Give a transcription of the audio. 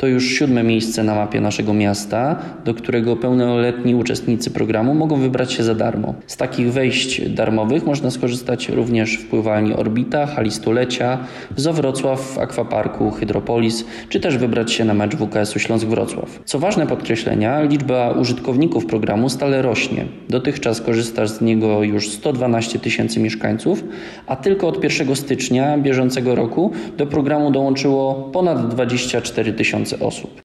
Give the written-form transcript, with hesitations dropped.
To już 7. miejsce na mapie naszego miasta, do którego pełnoletni uczestnicy programu mogą wybrać się za darmo. Z takich wejść darmowych można skorzystać również w pływalni Orbita, hali Stulecia, w Zoo Wrocław, w Akwaparku Hydropolis, czy też wybrać się na mecz WKS-u Śląsk-Wrocław. Co ważne podkreślenia, liczba użytkowników programu stale rośnie. Dotychczas korzysta z niego już 112 tysięcy mieszkańców, a tylko od 1 stycznia bieżącego roku do programu dołączyło ponad 24 tysiące osób.